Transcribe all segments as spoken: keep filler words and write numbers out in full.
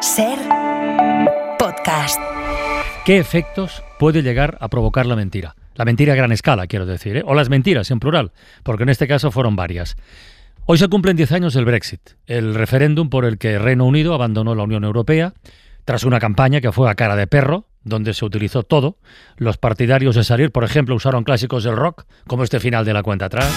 Ser podcast. ¿Qué efectos puede llegar a provocar la mentira? La mentira a gran escala, quiero decir, ¿eh? O las mentiras en plural, porque en este caso fueron varias. Hoy se cumplen diez años del Brexit, el referéndum por el que Reino Unido abandonó la Unión Europea, tras una campaña que fue a cara de perro, donde se utilizó todo. Los partidarios de salir, por ejemplo, usaron clásicos del rock, como este final de la cuenta atrás.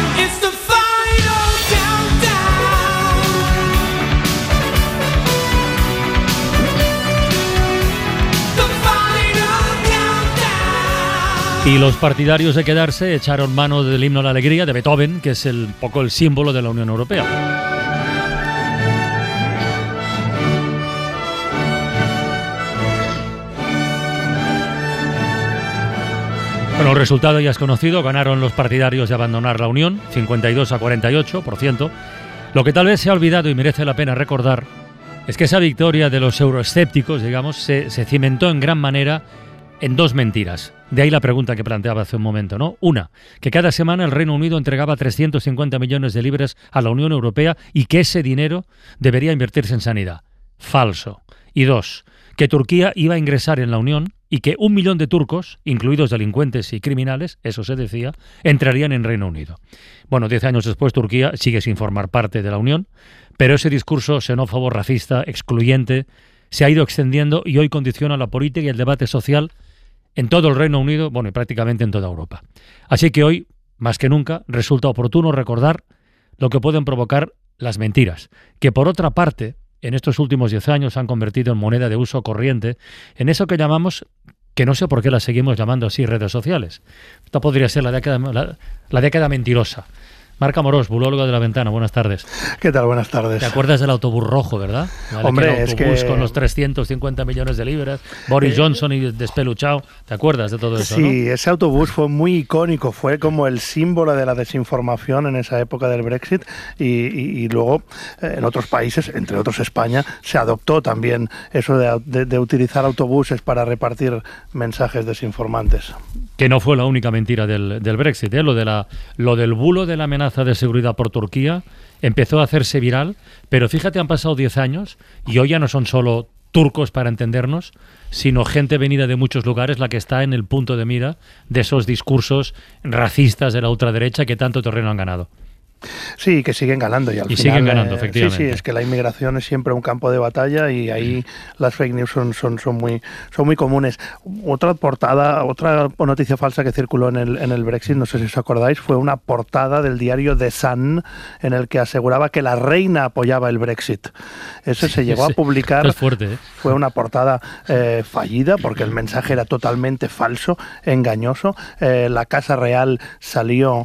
Y los partidarios de quedarse echaron mano del himno a la alegría de Beethoven, que es el, un poco el símbolo de la Unión Europea. Bueno, el resultado ya es conocido, ganaron los partidarios de abandonar la Unión, cincuenta y dos a cuarenta y ocho por ciento. Lo que tal vez se ha olvidado y merece la pena recordar es que esa victoria de los euroescépticos, digamos, se, se cimentó en gran manera en dos mentiras. De ahí la pregunta que planteaba hace un momento, ¿no? Una, que cada semana el Reino Unido entregaba trescientos cincuenta millones de libras a la Unión Europea y que ese dinero debería invertirse en sanidad. Falso. Y dos, que Turquía iba a ingresar en la Unión y que un millón de turcos, incluidos delincuentes y criminales, eso se decía, entrarían en Reino Unido. Bueno, diez años después Turquía sigue sin formar parte de la Unión, pero ese discurso xenófobo, racista, excluyente, se ha ido extendiendo y hoy condiciona la política y el debate social en todo el Reino Unido, bueno, y prácticamente en toda Europa. Así que hoy, más que nunca, resulta oportuno recordar lo que pueden provocar las mentiras, que por otra parte, en estos últimos diez años se han convertido en moneda de uso corriente, en eso que llamamos, que no sé por qué las seguimos llamando así, redes sociales. Esta podría ser la década, la, la década mentirosa. Marc Amorós, bulólogo de La Ventana, buenas tardes. ¿Qué tal? Buenas tardes. ¿Te acuerdas del autobús rojo, verdad? ¿Vale? Hombre, que el autobús es que... con los trescientos cincuenta millones de libras, Boris eh... Johnson y despeluchado. ¿Te acuerdas de todo eso? Sí, ¿no? Ese autobús fue muy icónico, fue como el símbolo de la desinformación en esa época del Brexit y, y, y luego eh, en otros países, entre otros España, se adoptó también eso de, de, de utilizar autobuses para repartir mensajes desinformantes. Que no fue la única mentira del, del Brexit, ¿eh? Lo, de la, lo del bulo de la amenaza de seguridad por Turquía empezó a hacerse viral, pero fíjate, han pasado diez años y hoy ya no son solo turcos, para entendernos, sino gente venida de muchos lugares la que está en el punto de mira de esos discursos racistas de la ultraderecha que tanto terreno han ganado. Sí, que siguen ganando y al y final... siguen ganando, eh, efectivamente. Sí, sí, es que la inmigración es siempre un campo de batalla y ahí las fake news son, son, son, muy, son muy comunes. Otra portada, otra noticia falsa que circuló en el, en el Brexit, no sé si os acordáis, fue una portada del diario The Sun en el que aseguraba que la reina apoyaba el Brexit. Eso se llegó sí, a publicar. Es fuerte, ¿eh? Fue una portada eh, fallida porque el mensaje era totalmente falso, engañoso. Eh, la Casa Real salió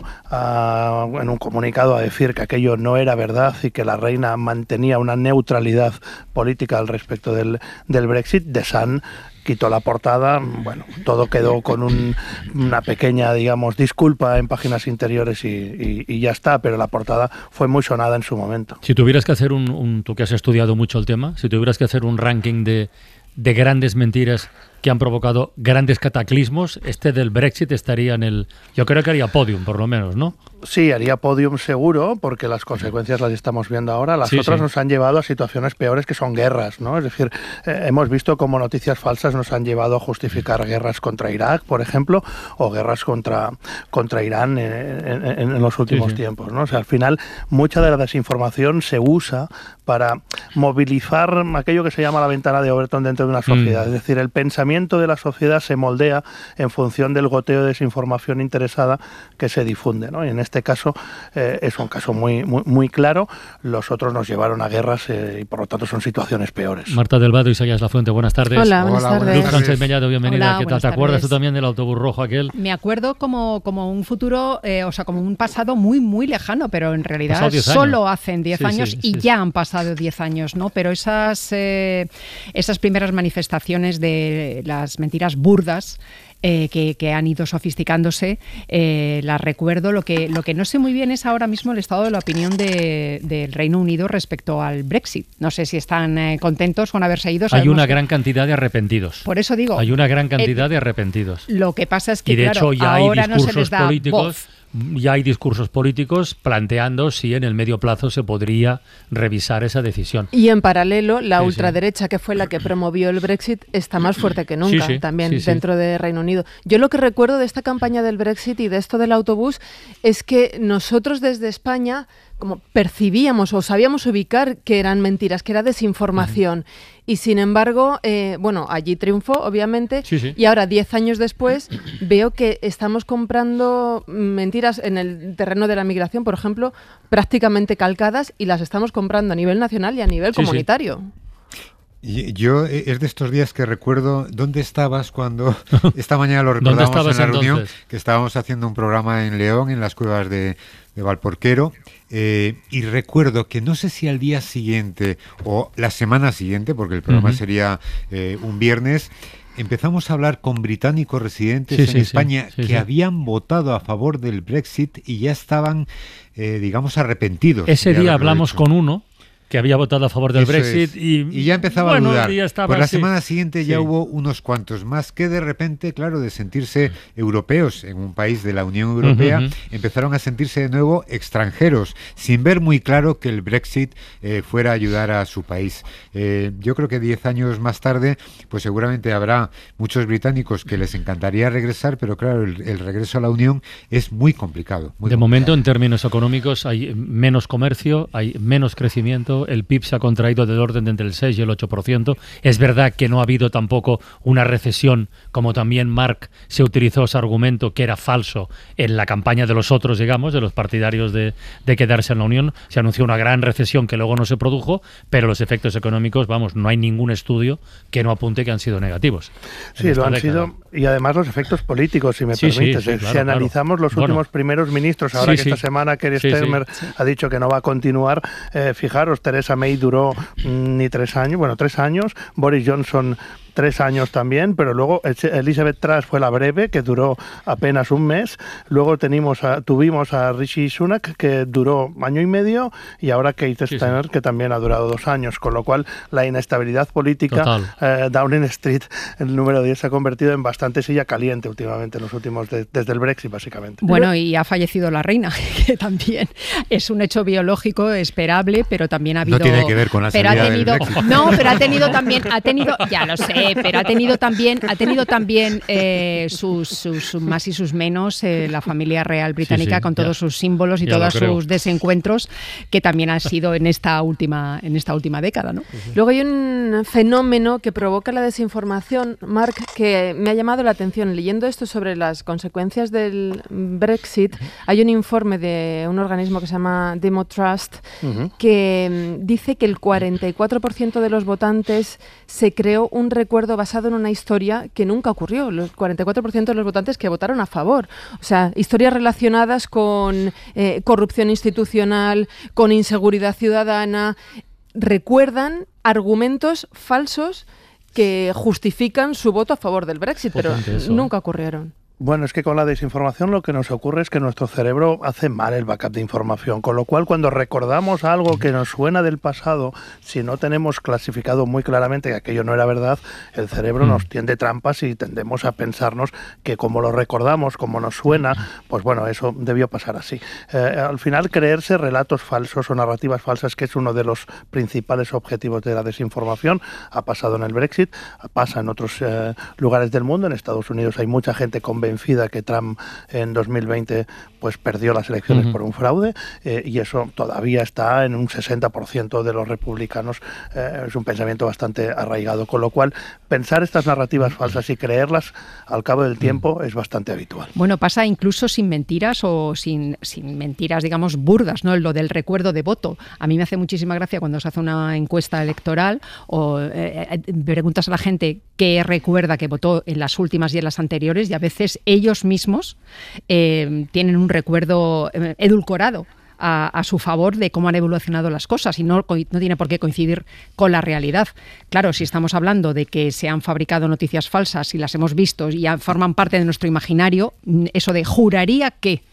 uh, en un comunicado a decir que aquello no era verdad y que la reina mantenía una neutralidad política al respecto del, del Brexit. The Sun quitó la portada, bueno, todo quedó con un, una pequeña, digamos, disculpa en páginas interiores y, y, y ya está, pero la portada fue muy sonada en su momento. Si tuvieras que hacer un, un, tú que has estudiado mucho el tema, si tuvieras que hacer un ranking de, de grandes mentiras que han provocado grandes cataclismos, este del Brexit estaría en el... Yo creo que haría podium, por lo menos, ¿no? Sí, haría podium seguro, porque las consecuencias las estamos viendo ahora. Las sí, otras sí. nos han llevado a situaciones peores que son guerras, ¿no? Es decir, eh, hemos visto cómo noticias falsas nos han llevado a justificar guerras contra Irak, por ejemplo, o guerras contra, contra Irán en, en, en los últimos sí, sí. tiempos, ¿no? O sea, al final, mucha de la desinformación se usa para movilizar aquello que se llama la ventana de Overton dentro de una sociedad. Mm. Es decir, el pensamiento de la sociedad se moldea en función del goteo de desinformación interesada que se difunde, ¿no? Y en este caso eh, es un caso muy, muy, muy claro. Los otros nos llevaron a guerras eh, y por lo tanto son situaciones peores. Marta del Vado, Isaías Lafuente, buenas tardes. Hola, buenas Hola, tardes. Luz Sánchez Mellado, bienvenida. Hola, ¿Qué tal? ¿Te acuerdas tú también del autobús rojo aquel? Me acuerdo como, como un futuro, eh, o sea, como un pasado muy, muy lejano, pero en realidad solo hacen diez sí, años sí, y sí, ya sí. han pasado diez años, ¿no? Pero esas, eh, esas primeras manifestaciones de las mentiras burdas Eh, que, que han ido sofisticándose, eh, las recuerdo. Lo que, lo que no sé muy bien es ahora mismo el estado de la opinión de, del Reino Unido respecto al Brexit. No sé si están eh, contentos con haberse ido. Hay una que... gran cantidad de arrepentidos. Por eso digo. Hay una gran cantidad eh, de arrepentidos. Lo que pasa es que, y de claro, hecho ya ahora hay discursos no se les da políticos voz. ya hay discursos políticos planteando si en el medio plazo se podría revisar esa decisión. Y en paralelo, la sí, ultraderecha, sí. que fue la que promovió el Brexit, está más fuerte que nunca, sí, sí, también sí, dentro sí. de Reino Unido. Yo lo que recuerdo de esta campaña del Brexit y de esto del autobús es que nosotros desde España como percibíamos o sabíamos ubicar que eran mentiras, que era desinformación. Uh-huh. Y sin embargo, eh, bueno, allí triunfó, obviamente, sí, sí. y ahora, diez años después, veo que estamos comprando mentiras en el terreno de la migración, por ejemplo, prácticamente calcadas, y las estamos comprando a nivel nacional y a nivel sí, comunitario. Sí. Yo es de estos días que recuerdo dónde estabas cuando esta mañana lo recordábamos en la reunión, entonces? Que estábamos haciendo un programa en León, en las cuevas de, de Valporquero, eh, y recuerdo que no sé si al día siguiente o la semana siguiente, porque el programa uh-huh. sería eh, un viernes, empezamos a hablar con británicos residentes sí, en sí, España sí, sí, que sí. habían votado a favor del Brexit y ya estaban, eh, digamos, arrepentidos. Ese día hablamos hecho. con uno que había votado a favor del Eso Brexit y, y ya empezaba bueno, a dudar. Estaba, pues la sí. semana siguiente ya sí. hubo unos cuantos más que de repente, claro, de sentirse europeos en un país de la Unión Europea, uh-huh. empezaron a sentirse de nuevo extranjeros, sin ver muy claro que el Brexit eh, fuera a ayudar a su país. Eh, yo creo que diez años más tarde, pues seguramente habrá muchos británicos que les encantaría regresar, pero claro, el, el regreso a la Unión es muy complicado. Muy de complicado. momento, en términos económicos, hay menos comercio, hay menos crecimiento, el P I B se ha contraído del orden de entre el seis y el ocho por ciento. Es verdad que no ha habido tampoco una recesión, como también Mark se utilizó ese argumento que era falso en la campaña de los otros, digamos, de los partidarios de, de quedarse en la Unión. Se anunció una gran recesión que luego no se produjo, pero los efectos económicos, vamos, no hay ningún estudio que no apunte que han sido negativos. Sí, lo han década. sido, y además los efectos políticos, si me sí, permites. Sí, sí, claro, si analizamos claro. los últimos bueno. primeros ministros, ahora sí, que esta sí. semana Keir sí, Starmer sí. ha dicho que no va a continuar, eh, fijaros, Theresa May duró mm, ni tres años, bueno, tres años, Boris Johnson tres años también, pero luego Elizabeth Truss fue la breve, que duró apenas un mes. Luego tenimos a, tuvimos a Rishi Sunak, que duró año y medio, y ahora Keir sí, Starmer, sí. que también ha durado dos años, con lo cual la inestabilidad política, eh, Downing Street, el número diez, se ha convertido en bastante silla caliente últimamente, en los últimos, de, desde el Brexit, básicamente. Bueno, y ha fallecido la reina, que también es un hecho biológico esperable, pero también ha habido... No tiene que ver con la pero salida ha tenido, del Brexit. No, pero ha tenido también, ha tenido, ya lo sé, pero ha tenido también, ha tenido también eh, sus, sus, sus más y sus menos, eh, la familia real británica, sí, sí, con todos ya. sus símbolos y ya todos sus desencuentros, que también ha sido en esta última, en esta última década, ¿no? Uh-huh. Luego hay un fenómeno que provoca la desinformación, Marc, que me ha llamado la atención. Leyendo esto sobre las consecuencias del Brexit, hay un informe de un organismo que se llama Demotrust, uh-huh. que dice que el cuarenta y cuatro por ciento de los votantes se creó un recuerdo basado en una historia que nunca ocurrió. Los cuarenta y cuatro por ciento de los votantes que votaron a favor. O sea, historias relacionadas con eh, corrupción institucional, con inseguridad ciudadana, recuerdan argumentos falsos que justifican su voto a favor del Brexit, pero eso, nunca ocurrieron. Bueno, es que con la desinformación lo que nos ocurre es que nuestro cerebro hace mal el backup de información, con lo cual cuando recordamos algo que nos suena del pasado, si no tenemos clasificado muy claramente que aquello no era verdad, el cerebro mm. nos tiende trampas y tendemos a pensarnos que como lo recordamos, como nos suena, pues bueno, eso debió pasar así. Eh, al final, creerse relatos falsos o narrativas falsas, que es uno de los principales objetivos de la desinformación, ha pasado en el Brexit, pasa en otros eh, lugares del mundo. En Estados Unidos hay mucha gente convencida que Trump en dos mil veinte pues perdió las elecciones uh-huh. por un fraude, eh, y eso todavía está en un sesenta por ciento de los republicanos. Eh, es un pensamiento bastante arraigado, con lo cual pensar estas narrativas falsas y creerlas al cabo del tiempo uh-huh. es bastante habitual. Bueno, pasa incluso sin mentiras o sin, sin mentiras, digamos, burdas, ¿no? Lo del recuerdo de voto. A mí me hace muchísima gracia cuando se hace una encuesta electoral o eh, preguntas a la gente qué recuerda que votó en las últimas y en las anteriores, y a veces ellos mismos eh, tienen un recuerdo eh, edulcorado a, a su favor de cómo han evolucionado las cosas, y no, no tiene por qué coincidir con la realidad. Claro, si estamos hablando de que se han fabricado noticias falsas y las hemos visto y ya forman parte de nuestro imaginario, eso de juraría que...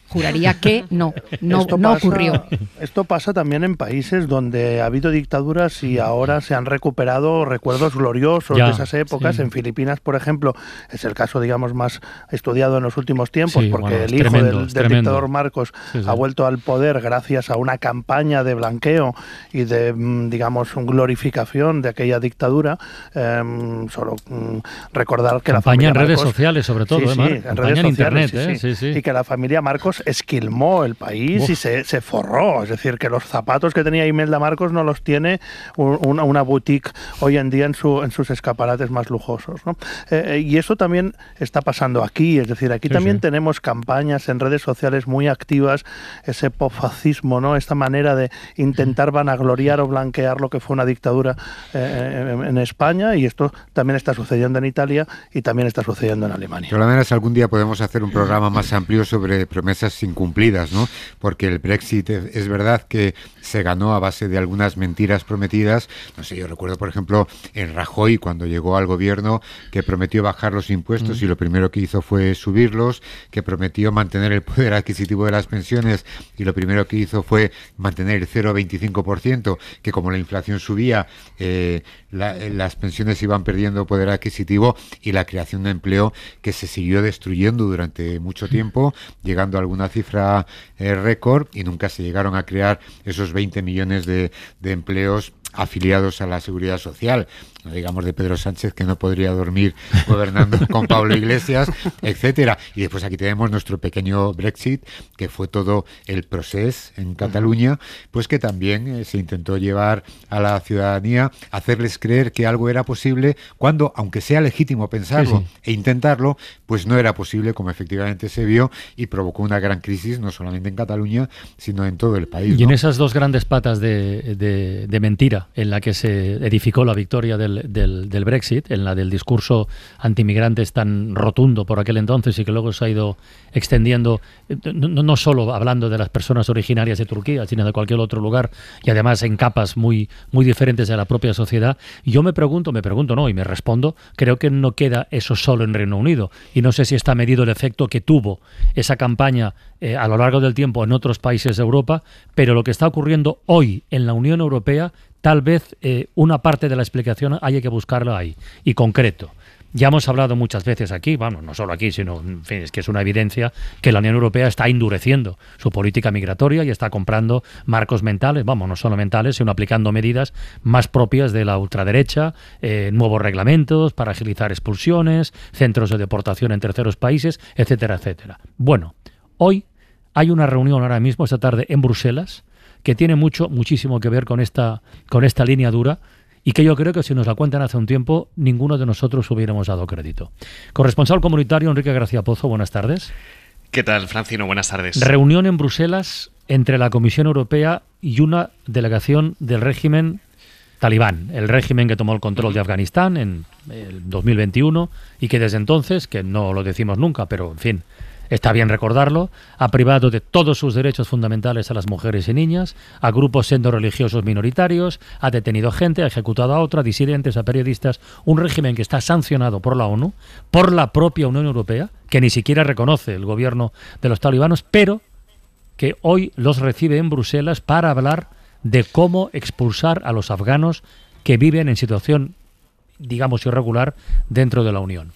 juraría que no, no, esto no pasa, ocurrió. Esto pasa también en países donde ha habido dictaduras y ahora se han recuperado recuerdos gloriosos ya, de esas épocas. Sí. En Filipinas, por ejemplo, es el caso, digamos, más estudiado en los últimos tiempos, sí, porque bueno, el hijo tremendo, del, del dictador Marcos sí, sí. ha vuelto al poder gracias a una campaña de blanqueo y de, digamos, glorificación de aquella dictadura. Eh, solo um, recordar que campaña la familia en redes Marcos, sociales, sobre todo, sí, ¿eh, sí, Marc? en Campaña redes en sociales, internet, sí, ¿eh? Sí, sí. Y que la familia Marcos esquilmó el país Uf. y se, se forró. Es decir, que los zapatos que tenía Imelda Marcos no los tiene una, una boutique hoy en día en, su, en sus escaparates más lujosos, ¿no? Eh, y eso también está pasando aquí. Es decir, aquí sí, también sí. tenemos campañas en redes sociales muy activas, ese popfascismo, ¿no? Esta manera de intentar vanagloriar o blanquear lo que fue una dictadura eh, en, en España, y esto también está sucediendo en Italia y también está sucediendo en Alemania. De todas maneras, algún día podemos hacer un programa más amplio sobre promesas incumplidas, ¿no? Porque el Brexit es, es verdad que se ganó a base de algunas mentiras prometidas. No sé, yo recuerdo, por ejemplo, en Rajoy, cuando llegó al gobierno, que prometió bajar los impuestos mm. y lo primero que hizo fue subirlos, que prometió mantener el poder adquisitivo de las pensiones y lo primero que hizo fue mantener el cero coma veinticinco por ciento, que como la inflación subía, eh, la, las pensiones iban perdiendo poder adquisitivo, y la creación de empleo que se siguió destruyendo durante mucho tiempo, llegando a alguna cifra eh, récord, y nunca se llegaron a crear esos veinte millones de, de empleos afiliados a la Seguridad Social, no digamos de Pedro Sánchez, que no podría dormir gobernando con Pablo Iglesias, etcétera. Y después aquí tenemos nuestro pequeño Brexit, que fue todo el procés en Cataluña, pues que también eh, se intentó llevar a la ciudadanía, hacerles creer que algo era posible, cuando, aunque sea legítimo pensarlo sí, sí. e intentarlo, pues no era posible, como efectivamente se vio, y provocó una gran crisis, no solamente en Cataluña, sino en todo el país, Y ¿no? en esas dos grandes patas de, de, de mentira en la que se edificó la victoria del, del, del Brexit, en la del discurso antimigrantes tan rotundo por aquel entonces y que luego se ha ido extendiendo, no, no solo hablando de las personas originarias de Turquía, sino de cualquier otro lugar, y además en capas muy, muy diferentes de la propia sociedad. Y yo me pregunto, me pregunto no, y me respondo, creo que no queda eso solo en Reino Unido, y no sé si está medido el efecto que tuvo esa campaña eh, a lo largo del tiempo en otros países de Europa, pero lo que está ocurriendo hoy en la Unión Europea, tal vez eh, una parte de la explicación haya que buscarla ahí, y concreto. Ya hemos hablado muchas veces aquí, bueno, no solo aquí, sino, en fin, es que es una evidencia que la Unión Europea está endureciendo su política migratoria y está comprando marcos mentales, vamos, no solo mentales, sino aplicando medidas más propias de la ultraderecha, eh, nuevos reglamentos para agilizar expulsiones, centros de deportación en terceros países, etcétera, etcétera. Bueno, hoy hay una reunión ahora mismo, esta tarde, en Bruselas, que tiene mucho, muchísimo que ver con esta, con esta línea dura, y que yo creo que si nos la cuentan hace un tiempo, ninguno de nosotros hubiéramos dado crédito. Corresponsal comunitario Enrique García Pozo, buenas tardes. ¿Qué tal, Francino? Buenas tardes. Reunión en Bruselas entre la Comisión Europea y una delegación del régimen talibán, el régimen que tomó el control de Afganistán en el dos mil veintiuno y que desde entonces, que no lo decimos nunca, pero en fin, está bien recordarlo, ha privado de todos sus derechos fundamentales a las mujeres y niñas, a grupos etno-religiosos minoritarios, ha detenido gente, ha ejecutado a otra, disidentes, a periodistas, un régimen que está sancionado por la ONU, por la propia Unión Europea, que ni siquiera reconoce el gobierno de los talibanos, pero que hoy los recibe en Bruselas para hablar de cómo expulsar a los afganos que viven en situación, digamos, irregular dentro de la Unión.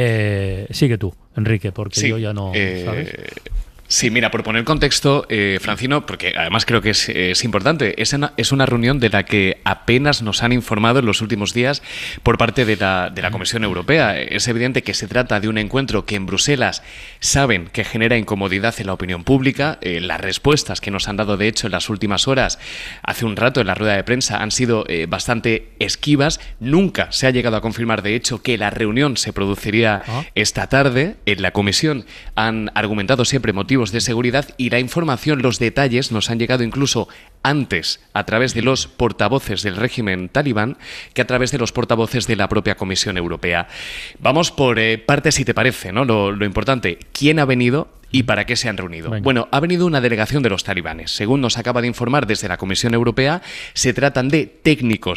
Eh, sigue tú, Enrique, porque sí, yo ya no... Eh, ¿sabes? Sí, mira, por poner contexto, eh, Francino, porque además creo que es, es importante, es una, es una reunión de la que apenas nos han informado en los últimos días por parte de la, de la Comisión Europea. Es evidente que se trata de un encuentro que en Bruselas saben que genera incomodidad en la opinión pública. Eh, las respuestas que nos han dado, de hecho, en las últimas horas, hace un rato en la rueda de prensa, han sido eh, bastante esquivas. Nunca se ha llegado a confirmar, de hecho, que la reunión se produciría ¿Ah? esta tarde. En la Comisión han argumentado siempre motivos de seguridad, y la información, los detalles nos han llegado incluso antes a través de los portavoces del régimen talibán que a través de los portavoces de la propia Comisión Europea. Vamos por eh, partes, si te parece, ¿no? Lo, lo importante, ¿quién ha venido y para qué se han reunido? Venga. Bueno, ha venido una delegación de los talibanes. Según nos acaba de informar desde la Comisión Europea, se tratan de técnicos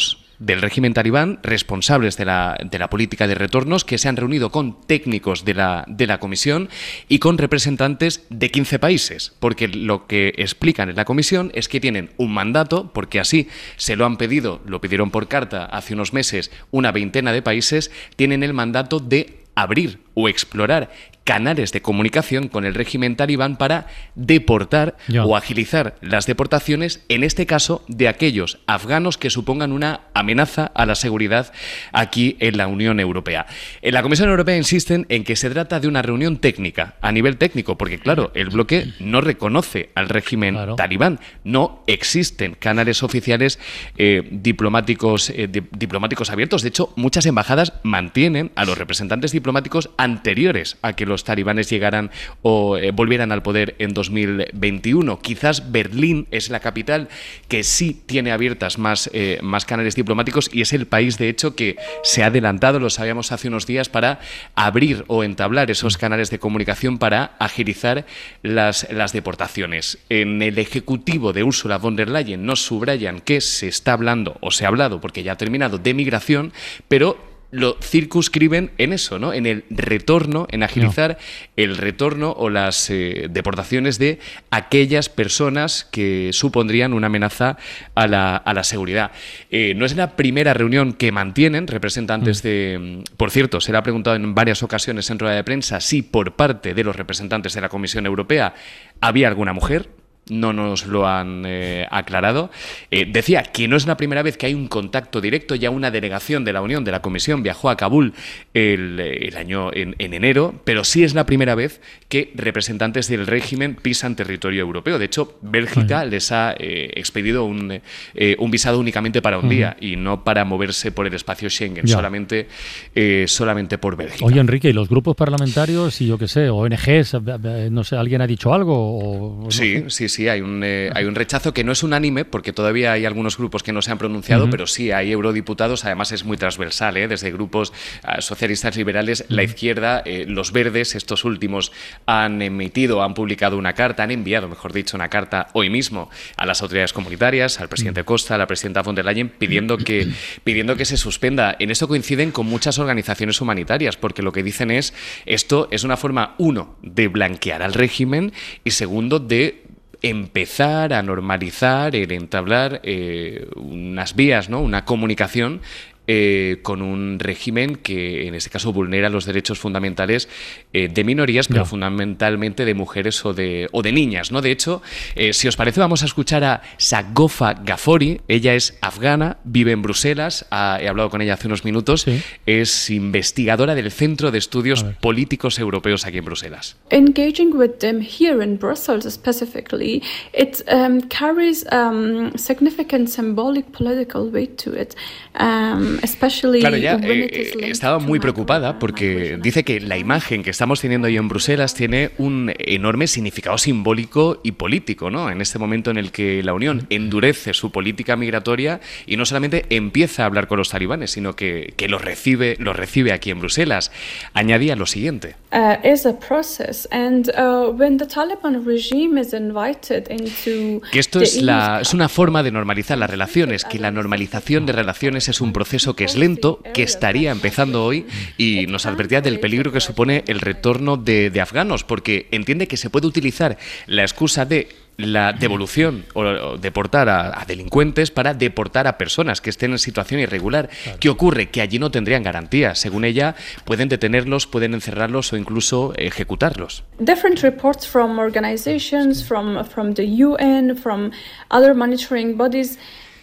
del régimen talibán, responsables de la, de la política de retornos, que se han reunido con técnicos de la, de la comisión y con representantes de quince países, porque lo que explican en la comisión es que tienen un mandato, porque así se lo han pedido, lo pidieron por carta hace unos meses una veintena de países, tienen el mandato de abrir o explorar canales de comunicación con el régimen talibán para deportar ya. o agilizar las deportaciones, en este caso de aquellos afganos que supongan una amenaza a la seguridad aquí en la Unión Europea. En la Comisión Europea insisten en que se trata de una reunión técnica, a nivel técnico, porque claro, el bloque no reconoce al régimen claro. talibán, no existen canales oficiales eh, diplomáticos, eh, di- diplomáticos abiertos. De hecho, muchas embajadas mantienen a los representantes diplomáticos anteriores a que los talibanes llegaran o eh, volvieran al poder en dos mil veintiuno. Quizás Berlín es la capital que sí tiene abiertas más, eh, más canales diplomáticos y es el país, de hecho, que se ha adelantado, lo sabíamos hace unos días, para abrir o entablar esos canales de comunicación para agilizar las, las deportaciones. En el Ejecutivo de Ursula von der Leyen nos subrayan que se está hablando, o se ha hablado, porque ya ha terminado, de migración, pero lo circunscriben en eso, ¿no? En el retorno, en agilizar no. el retorno o las eh, deportaciones de aquellas personas que supondrían una amenaza a la, a la seguridad. Eh, no es la primera reunión que mantienen representantes mm. de... Por cierto, se le ha preguntado en varias ocasiones en rueda de prensa si por parte de los representantes de la Comisión Europea había alguna mujer. No nos lo han eh, aclarado. Eh, decía que no es la primera vez que hay un contacto directo. Ya una delegación de la Unión, de la Comisión, viajó a Kabul el, el año en, en enero, pero sí es la primera vez que representantes del régimen pisan territorio europeo. De hecho, Bélgica uh-huh. les ha eh, expedido un, eh, un visado únicamente para un uh-huh. día y no para moverse por el espacio Schengen, solamente, eh, solamente por Bélgica. Oye, Enrique, ¿y los grupos parlamentarios y yo qué sé, O N Ges, no sé, alguien ha dicho algo? O, sí, no sé? sí, sí, hay un, eh, hay un rechazo que no es unánime, porque todavía hay algunos grupos que no se han pronunciado, uh-huh. pero sí hay eurodiputados, además es muy transversal, ¿eh? Desde grupos uh, socialistas liberales, uh-huh. la izquierda, eh, los verdes, estos últimos han emitido, han publicado una carta, han enviado, mejor dicho, una carta hoy mismo a las autoridades comunitarias, al presidente uh-huh. Costa, a la presidenta von der Leyen, pidiendo que, pidiendo que se suspenda. En esto coinciden con muchas organizaciones humanitarias, porque lo que dicen es, esto es una forma, uno, de blanquear al régimen y segundo, de empezar a normalizar, el entablar eh, unas vías, ¿no? Una comunicación eh, con un régimen que en este caso vulnera los derechos fundamentales eh, de minorías, pero no. fundamentalmente de mujeres o de, o de niñas, ¿no? De hecho, eh, si os parece, vamos a escuchar a Sagofa Ghaffori. Ella es afgana, vive en Bruselas, ha, he hablado con ella hace unos minutos, sí. es investigadora del Centro de Estudios Políticos Europeos aquí en Bruselas. Engaging with them here in Brussels specifically, it um, carries um, significant symbolic political weight to it. Um, Claro, ya eh, estaba muy preocupada porque dice que la imagen que estamos teniendo hoy en Bruselas tiene un enorme significado simbólico y político, ¿no? En este momento en el que la Unión endurece su política migratoria y no solamente empieza a hablar con los talibanes, sino que, que los recibe, los recibe aquí en Bruselas. Añadía lo siguiente. Uh, is a process and uh, when the Taliban regime is invited into que esto es, la, es una forma de normalizar las relaciones, que la normalización de relaciones es un proceso que es lento, que estaría empezando hoy, y nos advertía del peligro que supone el retorno de, de afganos, porque entiende que se puede utilizar la excusa de la devolución o, o deportar a, a delincuentes para deportar a personas que estén en situación irregular. Claro. ¿Qué ocurre? Que allí no tendrían garantías. Según ella, pueden detenerlos, pueden encerrarlos o incluso ejecutarlos. Different reports from organizations, from, from the U N, from other monitoring bodies.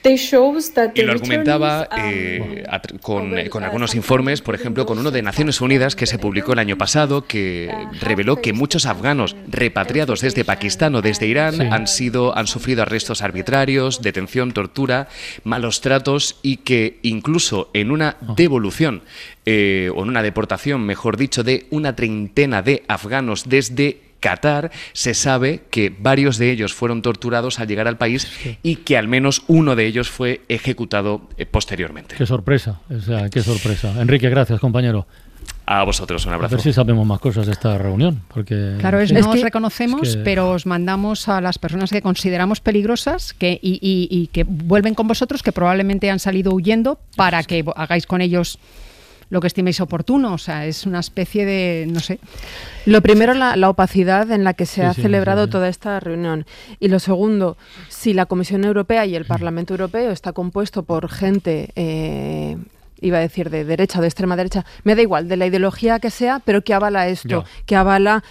Y lo argumentaba eh, con, con algunos informes, por ejemplo, con uno de Naciones Unidas que se publicó el año pasado, que reveló que muchos afganos repatriados desde Pakistán o desde Irán sí. han sido, han sufrido arrestos arbitrarios, detención, tortura, malos tratos y que incluso en una devolución eh, o en una deportación, mejor dicho, de una treintena de afganos desde Qatar, se sabe que varios de ellos fueron torturados al llegar al país sí. y que al menos uno de ellos fue ejecutado eh, posteriormente. Qué sorpresa, o sea, qué sorpresa. Enrique, gracias, compañero. A vosotros, un abrazo. A ver si sabemos más cosas de esta reunión. Porque claro, es, sí. no es os que, reconocemos, es que... pero os mandamos a las personas que consideramos peligrosas que, y, y, y que vuelven con vosotros, que probablemente han salido huyendo, para que hagáis con ellos lo que estiméis oportuno. O sea, es una especie de, no sé. Lo primero, la, la opacidad en la que se sí, ha sí, celebrado sí, sí. toda esta reunión. Y lo segundo, si la Comisión Europea y el Parlamento Europeo está compuesto por gente... Eh, iba a decir de derecha o de extrema derecha, me da igual, de la ideología que sea, pero que avala esto, yeah. que avala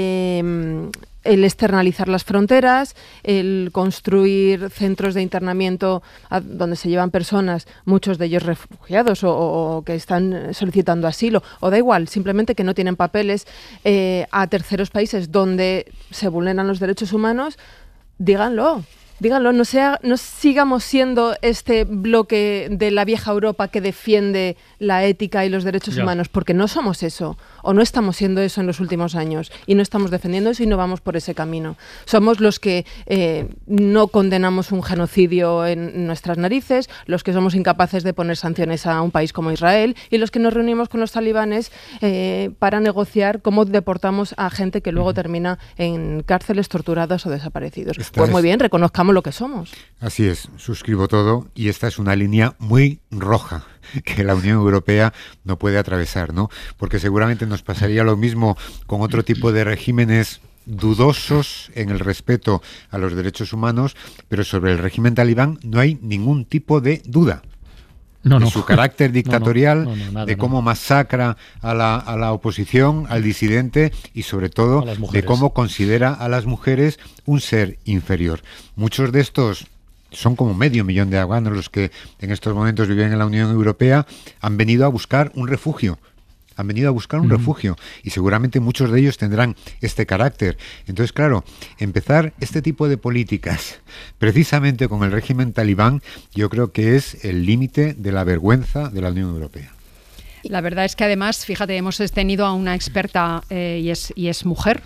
eh, el externalizar las fronteras, el construir centros de internamiento a, donde se llevan personas, muchos de ellos refugiados o, o que están solicitando asilo, o da igual, simplemente que no tienen papeles, eh, a terceros países donde se vulneran los derechos humanos, díganlo. Díganlo, no, sea, no sigamos siendo este bloque de la vieja Europa que defiende la ética y los derechos ya. humanos, porque no somos eso, o no estamos siendo eso en los últimos años, y no estamos defendiendo eso y no vamos por ese camino. Somos los que eh, no condenamos un genocidio en nuestras narices, los que somos incapaces de poner sanciones a un país como Israel, y los que nos reunimos con los talibanes eh, para negociar cómo deportamos a gente que luego termina en cárceles, torturados o desaparecidos. Esta pues muy bien, reconozcamos lo que somos. Así es, suscribo todo, y esta es una línea muy roja que la Unión Europea no puede atravesar, ¿no? Porque seguramente nos pasaría lo mismo con otro tipo de regímenes dudosos en el respeto a los derechos humanos, pero sobre el régimen talibán no hay ningún tipo de duda. No, de no. su carácter dictatorial, no, no, no, nada, de cómo no. masacra a la, a la oposición, al disidente, y sobre todo de cómo considera a las mujeres un ser inferior. Muchos de estos son como medio millón de afganos los que en estos momentos viven en la Unión Europea, han venido a buscar un refugio. Han venido a buscar un mm. refugio, y seguramente muchos de ellos tendrán este carácter. Entonces, claro, empezar este tipo de políticas precisamente con el régimen talibán, yo creo que es el límite de la vergüenza de la Unión Europea. La verdad es que además, fíjate, hemos tenido a una experta eh, y, es, y es mujer,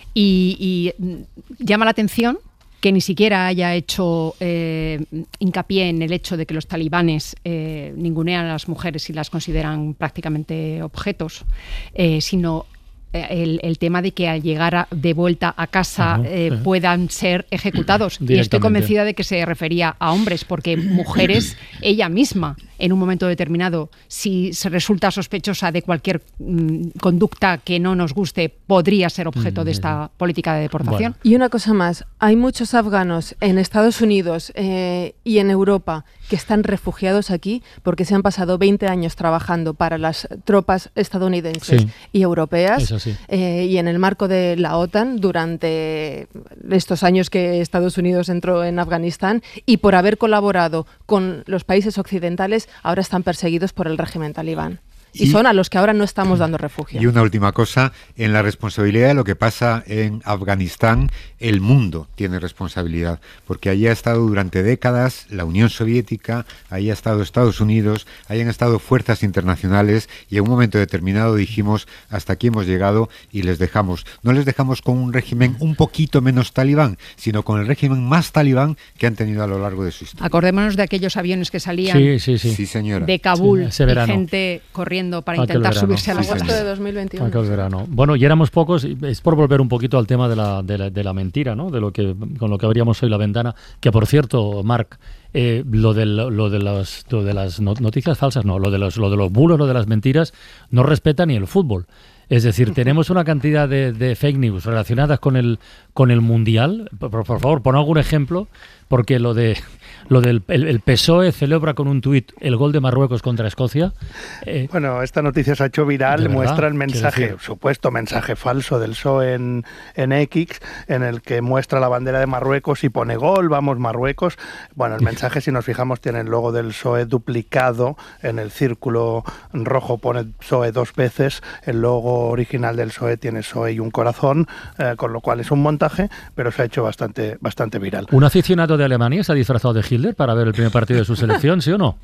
y, y llama la atención que ni siquiera haya hecho eh, hincapié en el hecho de que los talibanes eh, ningunean a las mujeres y las consideran prácticamente objetos, eh, sino el, el tema de que al llegar a, de vuelta a casa uh-huh, eh, sí. puedan ser ejecutados. Y estoy convencida de que se refería a hombres, porque mujeres, ella misma, en un momento determinado, si se resulta sospechosa de cualquier mm, conducta que no nos guste, podría ser objeto mm, de esta política de deportación. Bueno. Y una cosa más, hay muchos afganos en Estados Unidos eh, y en Europa que están refugiados aquí porque se han pasado veinte años trabajando para las tropas estadounidenses sí. y europeas, eh, y en el marco de la OTAN durante estos años que Estados Unidos entró en Afganistán, y por haber colaborado con los países occidentales ahora están perseguidos por el régimen talibán. Y, y son a los que ahora no estamos dando refugio. Y una última cosa, en la responsabilidad de lo que pasa en Afganistán, el mundo tiene responsabilidad, porque allí ha estado durante décadas la Unión Soviética, allí ha estado Estados Unidos, allí han estado fuerzas internacionales, y en un momento determinado dijimos, hasta aquí hemos llegado, y les dejamos. No les dejamos con un régimen un poquito menos talibán, sino con el régimen más talibán que han tenido a lo largo de su historia. Acordémonos de aquellos aviones que salían sí, sí, sí. Sí, señora. de Kabul, sí, y gente corriendo para aquel intentar verano. subirse a la sí, agosto de dos mil veintiuno. Aquel verano. Bueno, y éramos pocos, es por volver un poquito al tema de la, de la, de la mentira, ¿no? De lo que con lo que abríamos hoy la ventana, que por cierto, Marc, eh, lo, de, lo, de las, lo de las noticias falsas, no, lo de los, lo de los bulos, lo de las mentiras, no respeta ni el fútbol. Es decir, tenemos una cantidad de, de fake news relacionadas con el con el Mundial. Por, por favor, pon algún ejemplo, porque lo de lo del el, el P S O E celebra con un tuit el gol de Marruecos contra Escocia. Eh, bueno, esta noticia se ha hecho viral, muestra el mensaje, supuesto mensaje falso del P S O E en, en X, en el que muestra la bandera de Marruecos y pone gol, vamos Marruecos. Bueno, el mensaje, si nos fijamos, tiene el logo del P S O E duplicado, en el círculo rojo pone P S O E dos veces, el logo original del P S O E tiene P S O E y un corazón, eh, con lo cual es un montaje, pero se ha hecho bastante, bastante viral. Un aficionado de de Alemania se ha disfrazado de Hitler para ver el primer partido de su selección, ¿sí o no?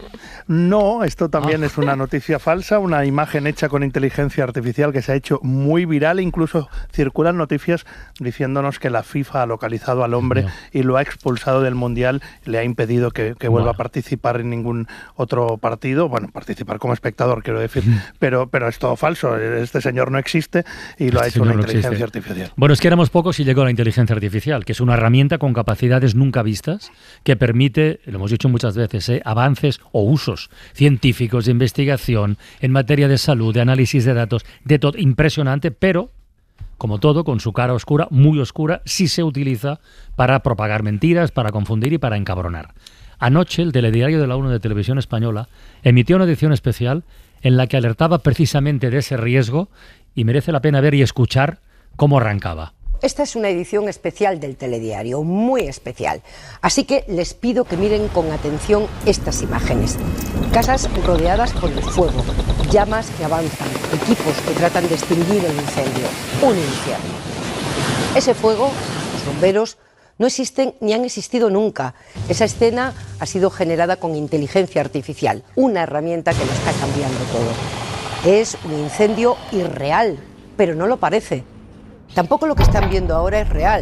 No, esto también ah. es una noticia falsa, una imagen hecha con inteligencia artificial que se ha hecho muy viral, incluso circulan noticias diciéndonos que la FIFA ha localizado al hombre no. y lo ha expulsado del Mundial, le ha impedido que, que vuelva bueno. a participar en ningún otro partido, bueno, participar como espectador, quiero decir, pero, pero es todo falso, este señor no existe y lo este ha hecho una no inteligencia existe. artificial. Bueno, es que éramos pocos y llegó la inteligencia artificial, que es una herramienta con capacidades nunca vistas que permite, lo hemos dicho muchas veces, ¿eh? avances o usos científicos de investigación en materia de salud, de análisis de datos, de todo impresionante, pero como todo, con su cara oscura, muy oscura, sí se utiliza para propagar mentiras, para confundir y para encabronar. Anoche, el telediario de la uno de Televisión Española emitió una edición especial en la que alertaba precisamente de ese riesgo y merece la pena ver y escuchar cómo arrancaba. Esta es una edición especial del telediario, muy especial. Así que les pido que miren con atención estas imágenes. Casas rodeadas por el fuego, llamas que avanzan, equipos que tratan de extinguir el incendio. Un infierno. Ese fuego, los bomberos, no existen ni han existido nunca. Esa escena ha sido generada con inteligencia artificial, una herramienta que lo está cambiando todo. Es un incendio irreal, pero no lo parece. Tampoco lo que están viendo ahora es real.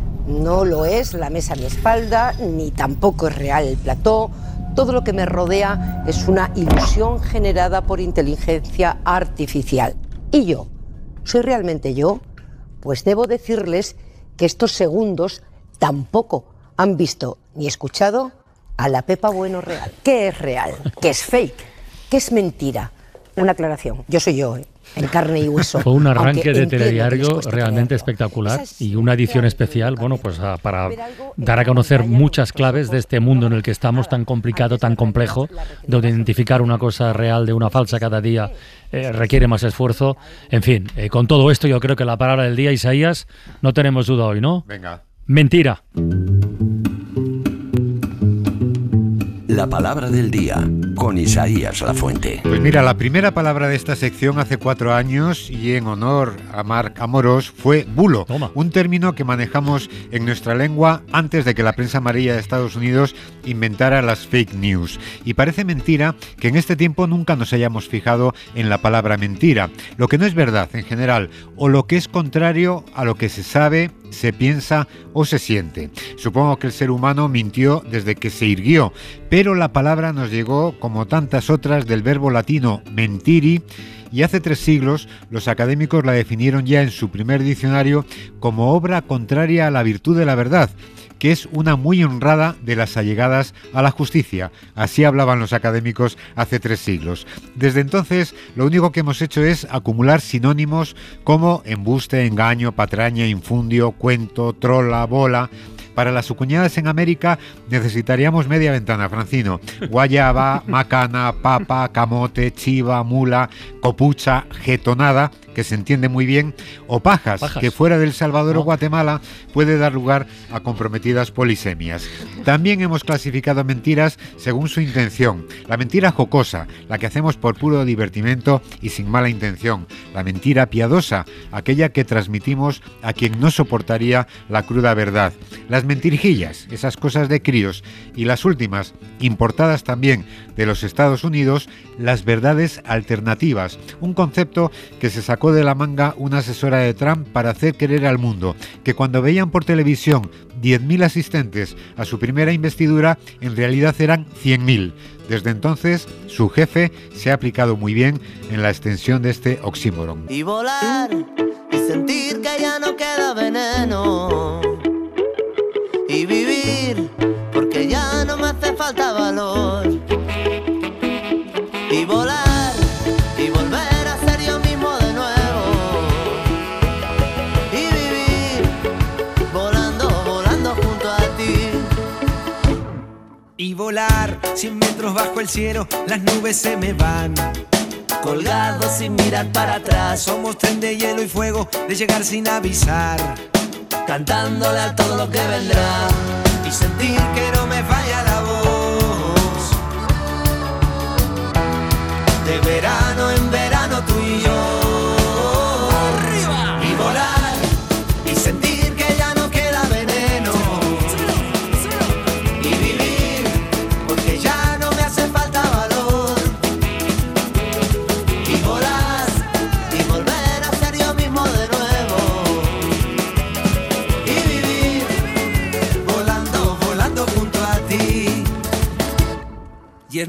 No lo es la mesa a mi espalda, ni tampoco es real el plató. Todo lo que me rodea es una ilusión generada por inteligencia artificial. ¿Y yo? ¿Soy realmente yo? Pues debo decirles que estos segundos tampoco han visto ni escuchado a la Pepa Bueno real. ¿Qué es real? ¿Qué es fake? ¿Qué es mentira? Una aclaración. Yo soy yo, ¿eh? En carne y hueso. Fue un arranque de telediario realmente espectacular y una edición especial, bueno, pues a, para dar a conocer muchas claves de este mundo en el que estamos, tan complicado, tan complejo, donde identificar una cosa real de una falsa cada día eh, requiere más esfuerzo. En fin, eh, con todo esto yo creo que la palabra del día, Isaías, no tenemos duda hoy, ¿no? Venga. Mentira. La palabra del día, con Isaías Lafuente. Pues mira, la primera palabra de esta sección hace cuatro años y en honor a Marc Amorós fue bulo, Toma. un término que manejamos en nuestra lengua antes de que la prensa amarilla de Estados Unidos inventara las fake news. Y parece mentira que en este tiempo nunca nos hayamos fijado en la palabra mentira, lo que no es verdad en general, o lo que es contrario a lo que se sabe, se piensa o se siente. Supongo que el ser humano mintió desde que se irguió, pero la palabra nos llegó, como tantas otras, del verbo latino mentiri, y hace tres siglos los académicos la definieron ya en su primer diccionario como obra contraria a la virtud de la verdad, que es una muy honrada de las allegadas a la justicia. Así hablaban los académicos hace tres siglos. Desde entonces, lo único que hemos hecho es acumular sinónimos como embuste, engaño, patraña, infundio, cuento, trola, bola. Para las acuñadas en América necesitaríamos media ventana, Francino. Guayaba, macana, papa, camote, chiva, mula, copucha, jetonada, que se entiende muy bien, o pajas, pajas. que fuera del Salvador no. o Guatemala puede dar lugar a comprometidas polisemias. También hemos clasificado mentiras según su intención. La mentira jocosa, la que hacemos por puro divertimento y sin mala intención. La mentira piadosa, aquella que transmitimos a quien no soportaría la cruda verdad. Las mentirijillas, esas cosas de críos. Y las últimas, importadas también de los Estados Unidos, las verdades alternativas. Un concepto que se sacó de la manga una asesora de Trump para hacer creer al mundo que cuando veían por televisión diez mil asistentes a su primera investidura, en realidad eran cien mil. Desde entonces, su jefe se ha aplicado muy bien en la extensión de este oxímoron. Y volar, y sentir que ya no queda veneno. Y vivir, porque ya no me hace falta valor. Y volar, y volver a ser yo mismo de nuevo. Y vivir, volando, volando junto a ti. Y volar, cien metros bajo el cielo, las nubes se me van. Colgados sin mirar para atrás. Somos tren de hielo y fuego, de llegar sin avisar. Cantándole a todo lo que vendrá. Y sentir que no me falla la voz. De verano en verano tú y yo. Arriba. Y volar. Y sentir que ya no queda veneno.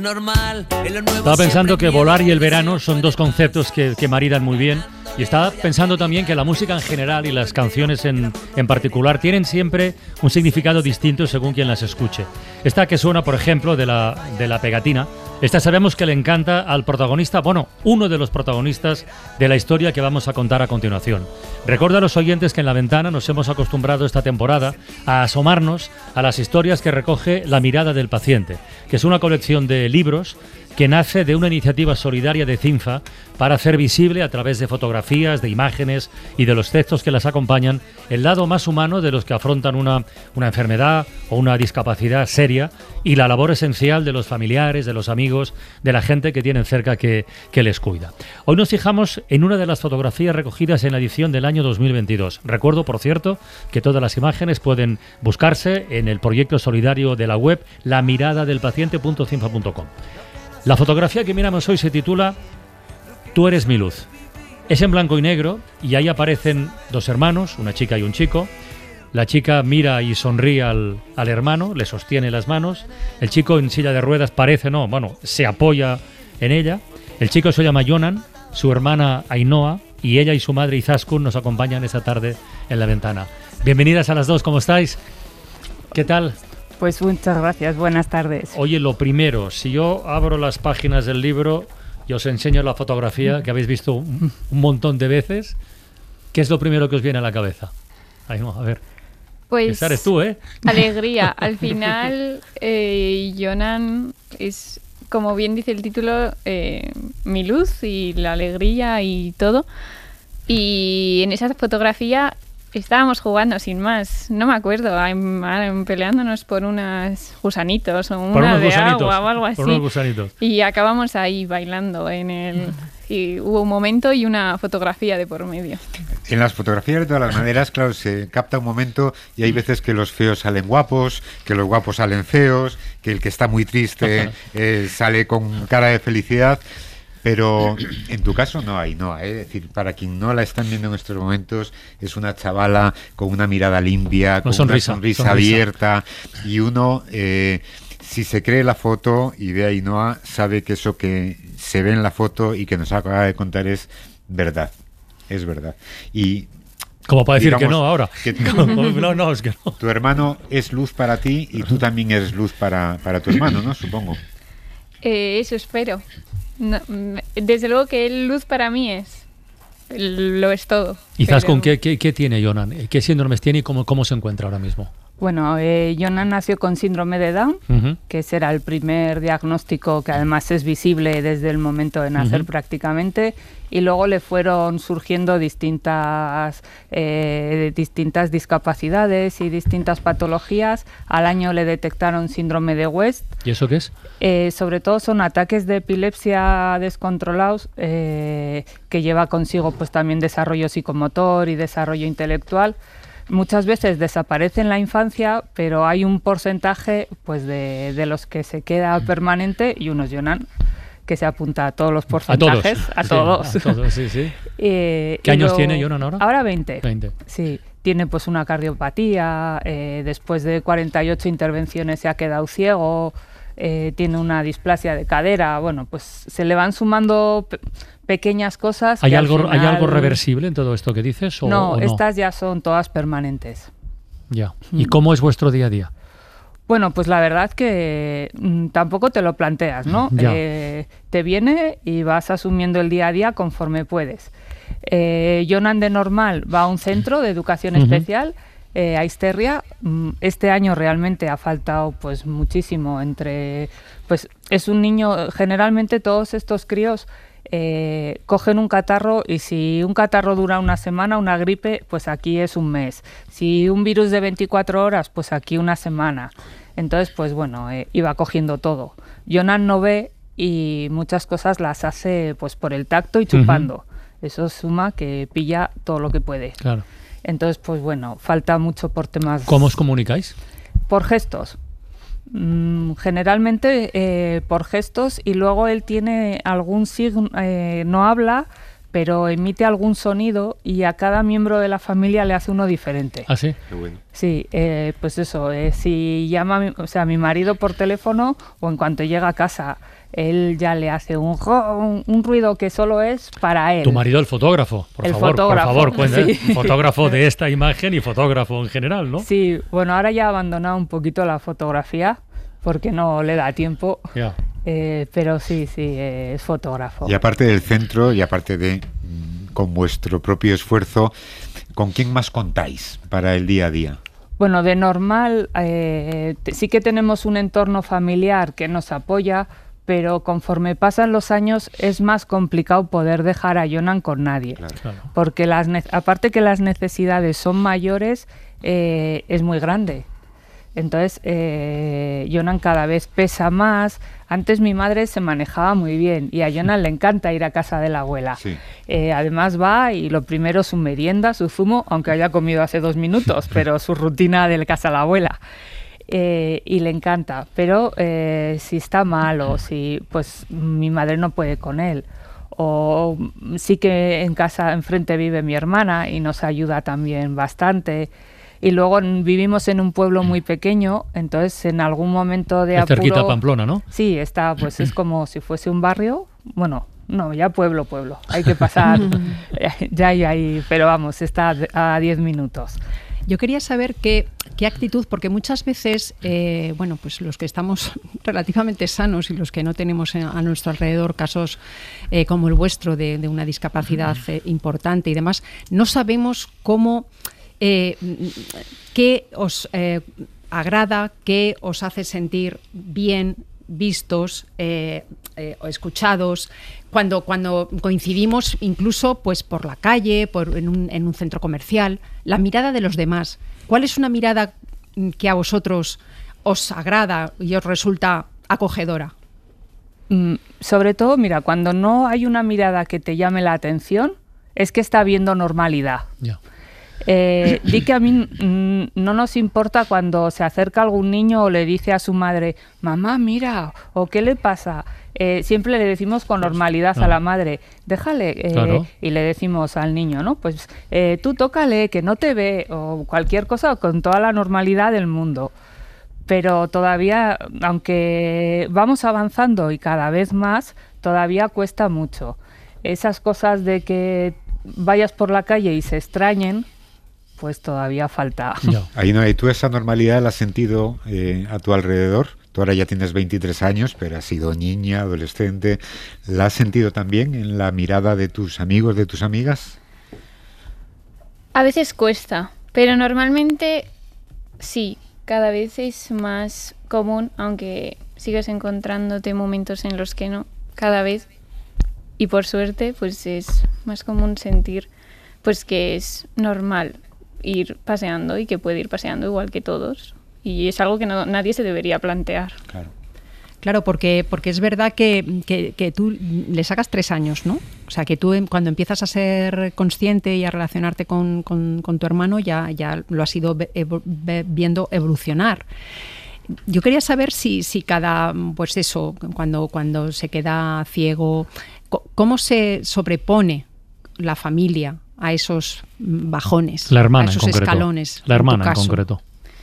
normal. Estaba pensando que volar y el verano son dos conceptos que, que maridan muy bien. Y estaba pensando también que la música en general y las canciones en, en particular tienen siempre un significado distinto según quien las escuche. Esta que suena, por ejemplo, de la, de la pegatina, esta sabemos que le encanta al protagonista, bueno, uno de los protagonistas de la historia que vamos a contar a continuación. Recuerda a los oyentes que en La Ventana nos hemos acostumbrado esta temporada a asomarnos a las historias que recoge La Mirada del Paciente, que es una colección de libros que nace de una iniciativa solidaria de CINFA para hacer visible a través de fotografías, de imágenes y de los textos que las acompañan el lado más humano de los que afrontan una, una enfermedad o una discapacidad seria y la labor esencial de los familiares, de los amigos, de la gente que tienen cerca que, que les cuida. Hoy nos fijamos en una de las fotografías recogidas en la edición del año dos mil veintidós. Recuerdo, por cierto, que todas las imágenes pueden buscarse en el proyecto solidario de la web la mirada del paciente punto cinfa punto com. La fotografía que miramos hoy se titula Tú eres mi luz. Es en blanco y negro y ahí aparecen dos hermanos, una chica y un chico. La chica mira y sonríe al, al hermano, le sostiene las manos. El chico en silla de ruedas parece, no, bueno, se apoya en ella. El chico se llama Jonan, su hermana Ainhoa y ella y su madre Izaskun nos acompañan esta tarde en La Ventana. Bienvenidas a las dos, ¿cómo estáis? ¿Qué tal? Pues muchas gracias, buenas tardes. Oye, lo primero, si yo abro las páginas del libro y os enseño la fotografía que habéis visto un, un montón de veces, ¿qué es lo primero que os viene a la cabeza? Ay, no, a ver. Pues esa eres tú, ¿eh? Alegría. Al final, eh, Jonan es, como bien dice el título, eh, mi luz y la alegría y todo. Y en esa fotografía estábamos jugando sin más, no me acuerdo, I'm, I'm peleándonos por unos gusanitos o una de agua o algo así. Por unos gusanitos. Y acabamos ahí bailando en el... Y hubo un momento y una fotografía de por medio. En las fotografías, de todas las maneras, claro, se capta un momento y hay veces que los feos salen guapos, que los guapos salen feos, que el que está muy triste eh, sale con cara de felicidad. Pero en tu caso no hay, no, ¿eh? Es decir, para quien no la están viendo en estos momentos, es una chavala con una mirada limpia, con una sonrisa, una sonrisa, sonrisa. abierta, y uno, eh, si se cree la foto y ve a Ainhoa, sabe que eso que se ve en la foto y que nos acaba de contar es verdad, es verdad. Y como para decir digamos, que no ahora. Que no, no, es que no. Tu hermano es luz para ti y tú también eres luz para, para tu hermano, ¿no? Supongo. Eh, eso espero. No, desde luego que luz para mí es, lo es todo. ¿Y Izaskun, ¿qué, qué, qué tiene Jonan? ¿Qué síndromes tiene y cómo, cómo se encuentra ahora mismo? Bueno, eh, Jonan nació con síndrome de Down, uh-huh. que será el primer diagnóstico que además es visible desde el momento de nacer uh-huh. prácticamente, y luego le fueron surgiendo distintas, eh, distintas discapacidades y distintas patologías. Al año le detectaron síndrome de West. ¿Y eso qué es? Eh, sobre todo son ataques de epilepsia descontrolados eh, que lleva consigo pues también desarrollo psicomotor y desarrollo intelectual. Muchas veces desaparece en la infancia, pero hay un porcentaje pues de, de los que se queda permanente y unos Jonan que se apunta a todos los porcentajes, a todos. A todos, a todos sí, sí. eh, ¿Qué años lo, tiene Jonan ahora? Ahora veinte. veinte. Sí, tiene pues una cardiopatía, eh, después de cuarenta y ocho intervenciones se ha quedado ciego, eh, tiene una displasia de cadera, bueno, pues se le van sumando pe- pequeñas cosas. ¿Hay algo, final... ¿Hay algo reversible en todo esto que dices? O, no, o no, estas ya son todas permanentes. Ya. ¿Y cómo es vuestro día a día? Bueno, pues la verdad que mm, tampoco te lo planteas, ¿no? Eh, te viene y vas asumiendo el día a día conforme puedes. Eh, Jonan de normal va a un centro de educación uh-huh. especial, eh, a Isterria. Este año realmente ha faltado pues muchísimo entre... Pues es un niño, generalmente todos estos críos eh, cogen un catarro y si un catarro dura una semana, una gripe, pues aquí es un mes. Si un virus de veinticuatro horas, pues aquí una semana. Entonces, pues bueno, eh, iba cogiendo todo. Jonan no ve y muchas cosas las hace pues por el tacto y chupando. Uh-huh. Eso suma que pilla todo lo que puede. Claro. Entonces, pues bueno, falta mucho por temas... ¿Cómo os comunicáis? Por gestos. Mm, generalmente eh, por gestos y luego él tiene algún signo, eh, no habla, pero emite algún sonido y a cada miembro de la familia le hace uno diferente. ¿Ah, sí? Qué bueno. Sí, eh, pues eso, eh, si llama a mi, o sea, mi marido por teléfono o en cuanto llega a casa, él ya le hace un, un, un ruido que solo es para él. Tu marido, el fotógrafo, por el favor, fotógrafo, por favor, cuenta, sí. fotógrafo de esta imagen y fotógrafo en general, ¿no? Sí, bueno, ahora ya ha abandonado un poquito la fotografía porque no le da tiempo. Ya. Eh, pero sí, sí, eh, es fotógrafo. Y aparte del centro, y aparte de con vuestro propio esfuerzo, ¿con quién más contáis para el día a día? Bueno, de normal eh, te, sí que tenemos un entorno familiar que nos apoya, pero conforme pasan los años es más complicado poder dejar a Jonan con nadie. Claro. Claro. Porque las aparte que las necesidades son mayores, eh, es muy grande. Entonces, eh, Jonan cada vez pesa más. Antes mi madre se manejaba muy bien y a Jonan le encanta ir a casa de la abuela. Sí. Eh, además va y lo primero su merienda, su zumo, aunque haya comido hace dos minutos, pero su rutina de casa a la abuela. Eh, y le encanta, pero eh, si está mal o si pues mi madre no puede con él. O sí que en casa enfrente vive mi hermana y nos ayuda también bastante. Y luego vivimos en un pueblo muy pequeño, entonces en algún momento de es apuro... cerquita a Pamplona, ¿no? Sí, está, pues es como si fuese un barrio, bueno, no, ya pueblo, pueblo, hay que pasar, ya hay ahí, pero vamos, está a diez minutos. Yo quería saber qué, qué actitud, porque muchas veces, eh, bueno, pues los que estamos relativamente sanos y los que no tenemos a nuestro alrededor casos eh, como el vuestro de, de una discapacidad eh, importante y demás, no sabemos cómo... Eh, ¿Qué os eh, agrada, qué os hace sentir bien vistos, eh, eh, o escuchados, cuando, cuando coincidimos incluso pues, por la calle, por, en, un, en un centro comercial? La mirada de los demás. ¿Cuál es una mirada que a vosotros os agrada y os resulta acogedora? Mm, sobre todo, mira, cuando no hay una mirada que te llame la atención, es que está habiendo normalidad. Ya. Eh, di que a mí mm, no nos importa cuando se acerca algún niño o le dice a su madre, mamá, mira, o qué le pasa. Eh, siempre le decimos con normalidad no. a la madre, déjale, eh, claro. y le decimos al niño, ¿no? Pues eh, tú tócale, que no te ve, o cualquier cosa, con toda la normalidad del mundo. Pero todavía, aunque vamos avanzando y cada vez más, todavía cuesta mucho. Esas cosas de que vayas por la calle y se extrañen, pues todavía falta. No. Ahí no hay. ¿Tú esa normalidad la has sentido eh, a tu alrededor? Tú ahora ya tienes veintitrés años, pero has sido niña, adolescente. ¿La has sentido también en la mirada de tus amigos, de tus amigas? A veces cuesta, pero normalmente sí. Cada vez es más común, aunque sigas encontrándote momentos en los que no. Cada vez, y por suerte, pues es más común sentir pues que es normal ir paseando y que puede ir paseando igual que todos. Y es algo que no, nadie se debería plantear. Claro, claro porque, porque es verdad que, que, que tú le sacas tres años, ¿no? O sea, que tú cuando empiezas a ser consciente y a relacionarte con, con, con tu hermano ya, ya lo has ido evo, viendo evolucionar. Yo quería saber si, si cada, pues eso, cuando, cuando se queda ciego, ¿cómo se sobrepone la familia a esos bajones, la hermana a esos en concreto. escalones? La hermana en, en concreto.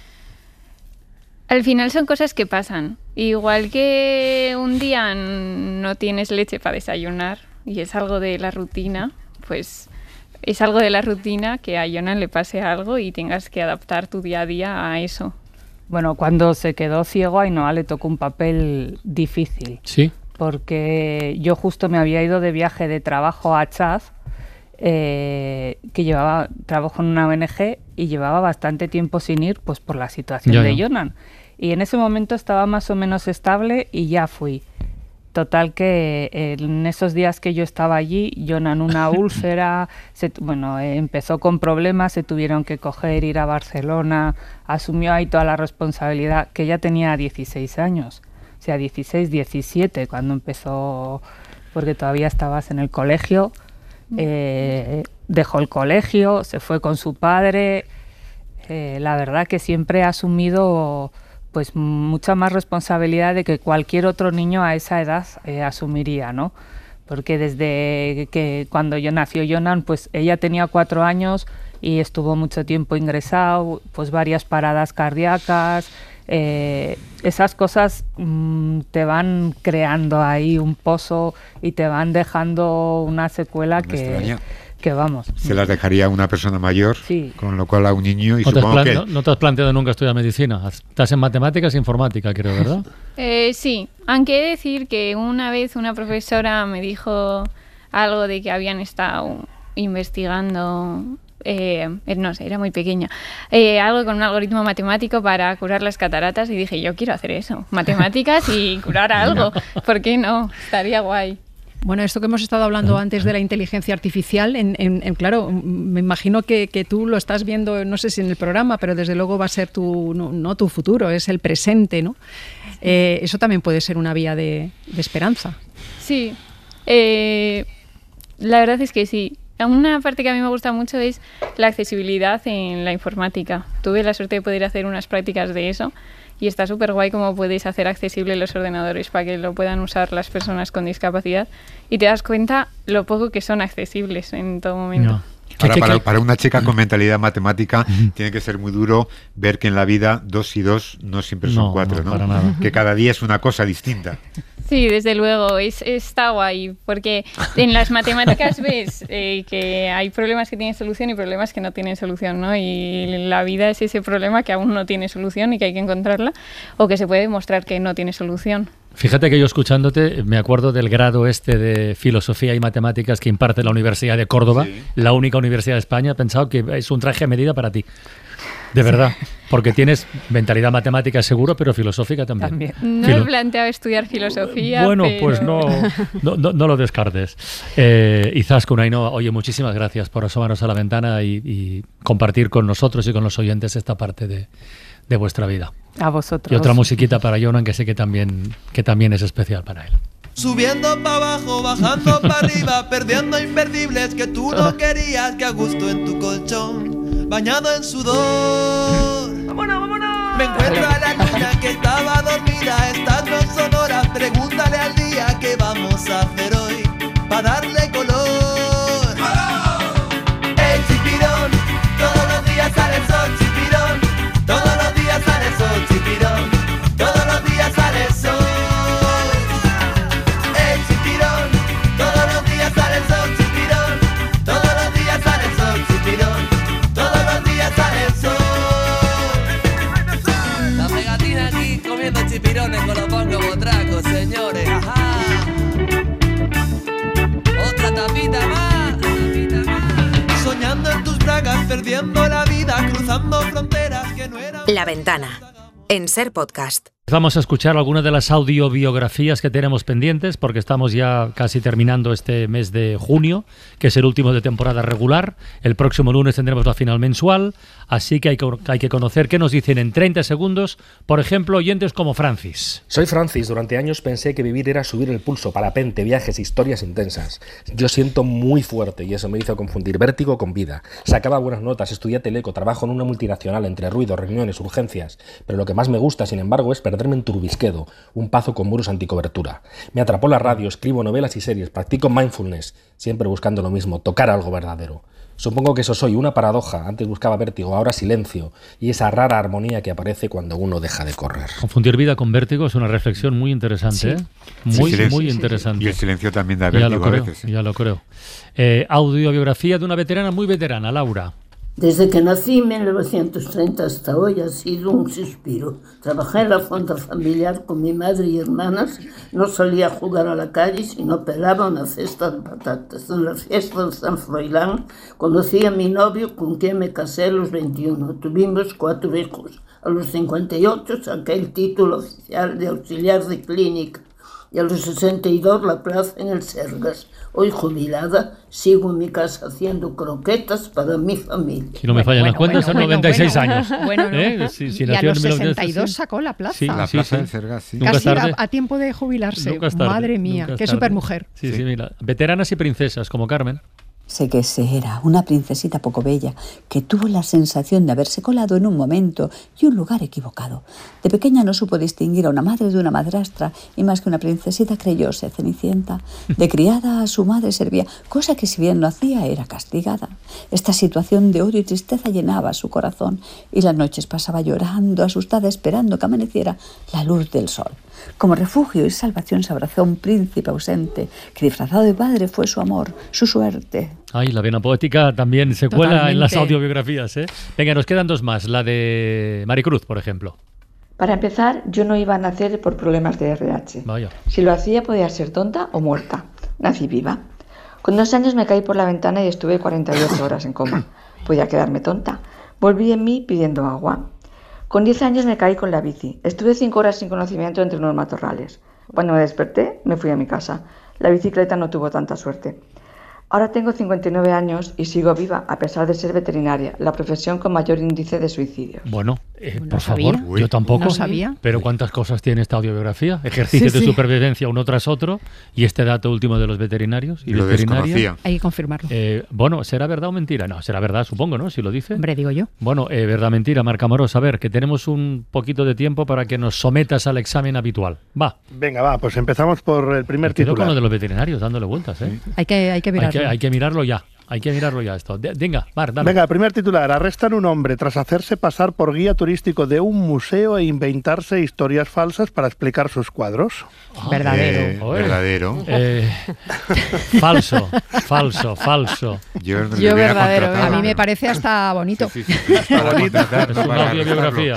Al final son cosas que pasan. Igual que un día no tienes leche para desayunar y es algo de la rutina, pues es algo de la rutina que a Jonan le pase algo y tengas que adaptar tu día a día a eso. Bueno, cuando se quedó ciego a Ainhoa le tocó un papel difícil. Sí. Porque yo justo me había ido de viaje de trabajo a Chad, eh, que llevaba trabajo en una O N Ge y llevaba bastante tiempo sin ir, pues por la situación ya, de ya. Jonan. Y en ese momento estaba más o menos estable y ya fui. Total que en esos días que yo estaba allí, Jonan una úlcera, se, bueno, eh, empezó con problemas, se tuvieron que coger, ir a Barcelona, asumió ahí toda la responsabilidad, que ya tenía dieciséis años. O sea, dieciséis, diecisiete, cuando empezó, porque todavía estabas en el colegio, eh, dejó el colegio, se fue con su padre. Eh, la verdad que siempre ha asumido pues mucha más responsabilidad de que cualquier otro niño a esa edad eh, asumiría, ¿no? porque desde que cuando yo nació Jonan, pues ella tenía cuatro años y estuvo mucho tiempo ingresado, pues varias paradas cardíacas. Eh, esas cosas mmm, te van creando ahí un pozo y te van dejando una secuela que, que vamos. Se las dejaría a una persona mayor, sí. Con lo cual a un niño y no supongo te que... No, no te has planteado nunca estudiar medicina, estás en matemáticas e informática, creo, ¿verdad? Eh, sí, aunque he de decir que una vez una profesora me dijo algo de que habían estado investigando... Eh, no sé, era muy pequeña, eh, algo con un algoritmo matemático para curar las cataratas y dije, yo quiero hacer eso, matemáticas y curar algo, ¿por qué no? Estaría guay. Bueno, esto que hemos estado hablando antes de la inteligencia artificial, en, en, en claro, me imagino que, que tú lo estás viendo, no sé si en el programa, pero desde luego va a ser tu, no, no tu futuro, es el presente, ¿no? Eh, eso también puede ser una vía de, de esperanza. Sí, eh, la verdad es que sí. Una parte que a mí me gusta mucho es la accesibilidad en la informática. Tuve la suerte de poder hacer unas prácticas de eso y está súper guay cómo puedes hacer accesible los ordenadores para que lo puedan usar las personas con discapacidad y te das cuenta lo poco que son accesibles en todo momento. No. Ahora, para, para una chica con mentalidad matemática tiene que ser muy duro ver que en la vida dos y dos no siempre son no, cuatro, ¿no? ¿no? Para nada. Que cada día es una cosa distinta. Sí, desde luego, es, está guay, porque en las matemáticas ves eh, que hay problemas que tienen solución y problemas que no tienen solución, ¿no? Y la vida es ese problema que aún no tiene solución y que hay que encontrarla, o que se puede demostrar que no tiene solución. Fíjate que yo escuchándote me acuerdo del grado este de Filosofía y Matemáticas que imparte la Universidad de Córdoba, sí. La única universidad de España. He pensado que es un traje a medida para ti. De verdad, porque tienes mentalidad matemática seguro, pero filosófica también. también. No Filo- he planteado estudiar filosofía, Bueno, pero... pues no, no, no, no lo descartes. Eh, Izaskun, Ainhoa, oye, muchísimas gracias por asomarnos a la ventana y, y compartir con nosotros y con los oyentes esta parte de, de vuestra vida. A vosotros. Y otra musiquita para Jonan, que sé que también, que también es especial para él. Subiendo para abajo, bajando para arriba, perdiendo imperdibles que tú no querías, que a gusto en tu colchón, bañado en sudor. ¡Vámonos, vámonos! Me encuentro a la luna que estaba dormida, estas no son horas, pregúntale al día qué vamos a hacer hoy, para darle color. ¡El chipirón! Todos los días sale el sol, chipirón. Todos los días sale el sol, chipirón. Todos los días sale el sol. Chipirones con los bongos botracos, señores. Ajá. Otra tapita más. Soñando en tus bragas, perdiendo la vida, cruzando fronteras que no eran. La Ventana, en Ser Podcast. Vamos a escuchar algunas de las audiobiografías que tenemos pendientes, porque estamos ya casi terminando este mes de junio, que es el último de temporada regular. El próximo lunes tendremos la final mensual, así que hay que, hay que conocer qué nos dicen en treinta segundos, por ejemplo, oyentes como Francis. Soy Francis, durante años pensé que vivir era subir el pulso, parapente, viajes, historias intensas. Yo siento muy fuerte y eso me hizo confundir vértigo con vida. Sacaba buenas notas, estudié teleco, trabajo en una multinacional entre ruido, reuniones, urgencias, pero lo que más me gusta, sin embargo, es perder en Turbisquedo, un pazo con muros anticobertura. Me atrapó la radio, escribo novelas y series, practico mindfulness, siempre buscando lo mismo, tocar algo verdadero. Supongo que eso soy, una paradoja. Antes buscaba vértigo, ahora silencio, y esa rara armonía que aparece cuando uno deja de correr. Confundir vida con vértigo es una reflexión muy interesante, sí. ¿eh? Muy, sí, muy interesante. Y el silencio también da vértigo ya lo creo, a veces. ¿eh? Ya lo creo. Eh, audiobiografía de una veterana muy veterana, Laura. Desde que nací en mil novecientos treinta hasta hoy ha sido un suspiro. Trabajé en la fonda familiar con mi madre y hermanas. No salía a jugar a la calle, sino pelaba una cesta de patatas. En la fiesta de San Froilán conocí a mi novio, con quien me casé a los veintiuno. Tuvimos cuatro hijos. A los cincuenta y ocho saqué el título oficial de auxiliar de clínica. Y a los sesenta y dos la plaza en el Sergas. Hoy jubilada, sigo en mi casa haciendo croquetas para mi familia. Si no me fallan bueno, las cuentas, son bueno, noventa y seis bueno, años. Bueno, no. ¿Eh? Si, si y a los sesenta y dos sacó la plaza. Sí, la sí, plaza sí. del Sergas, sí. Casi a, a tiempo de jubilarse. Madre mía, qué supermujer. Sí, sí, mira. Veteranas y princesas, como Carmen. Sé que ese era una princesita poco bella que tuvo la sensación de haberse colado en un momento y un lugar equivocado. De pequeña no supo distinguir a una madre de una madrastra y más que una princesita creyóse Cenicienta. De criada a su madre servía, cosa que si bien lo hacía era castigada. Esta situación de odio y tristeza llenaba su corazón y las noches pasaba llorando, asustada, esperando que amaneciera la luz del sol. Como refugio y salvación se abrazó a un príncipe ausente que disfrazado de padre fue su amor, su suerte. Ay, la vena poética también se cuela Totalmente. En las audiobiografías, ¿eh? Venga, nos quedan dos más. La de Maricruz, por ejemplo. Para empezar, yo no iba a nacer por problemas de R H. Vaya. Si lo hacía podía ser tonta o muerta. Nací viva. Con dos años me caí por la ventana y estuve cuarenta y ocho horas en coma. Podía quedarme tonta. Volví en mí pidiendo agua. Con diez años me caí con la bici. Estuve cinco horas sin conocimiento entre unos matorrales. Cuando me desperté, me fui a mi casa. La bicicleta no tuvo tanta suerte. Ahora tengo cincuenta y nueve años y sigo viva, a pesar de ser veterinaria, la profesión con mayor índice de suicidios. Bueno, eh, no por sabía. favor, yo tampoco. No sabía. Pero ¿cuántas cosas tiene esta audiobiografía? Ejercicios sí, de sí. supervivencia uno tras otro y este dato último de los veterinarios y lo veterinarias. Hay que confirmarlo. Eh, bueno, ¿será verdad o mentira? No, será verdad, supongo, ¿no? Si lo dice. Hombre, digo yo. Bueno, eh, verdad, mentira, Marc Amorós. A ver, que tenemos un poquito de tiempo para que nos sometas al examen habitual. Va. Venga, va, pues empezamos por el primer Me quedo titular. con lo de los veterinarios, dándole vueltas, ¿eh? Hay que, hay que mirarlo. Hay que, hay que mirarlo ya. Hay que mirarlo ya esto. De, venga, Mar, dale. Venga, primer titular. Arrestan un hombre tras hacerse pasar por guía turístico de un museo e inventarse historias falsas para explicar sus cuadros. Ah, verdadero. Eh, verdadero. Eh, falso, falso, falso. Yo, Yo verdadero. A mí me parece hasta bonito. Sí, sí, sí. Hasta bonito. Es una autobiografía.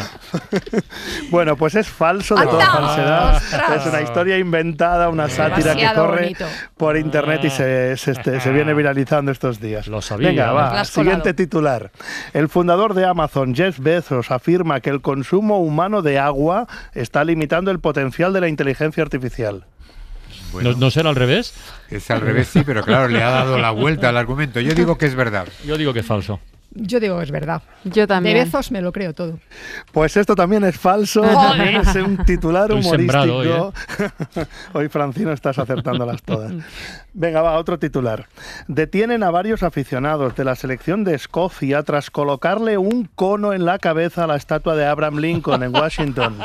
Bueno, pues es falso de ¡Anda! toda falsedad. ¡Ostras! Es una historia inventada, una sátira Demasiado que corre bonito. por internet y se, se, este, se viene viralizando estos días. Lo sabía. Venga, va, siguiente titular. El fundador de Amazon, Jeff Bezos, afirma que el consumo humano de agua está limitando el potencial de la inteligencia artificial. Bueno, ¿No, ¿No será al revés? Es al revés, sí, pero claro, le ha dado la vuelta al argumento. Yo digo que es verdad. Yo digo que es falso. Yo digo es verdad. Yo también. De Bezos me lo creo todo. Pues esto también es falso. También es un titular Estoy humorístico. Hoy, ¿eh? Hoy, Francino, estás acertándolas todas. Venga, va, otro titular. Detienen a varios aficionados de la selección de Escocia tras colocarle un cono en la cabeza a la estatua de Abraham Lincoln en Washington.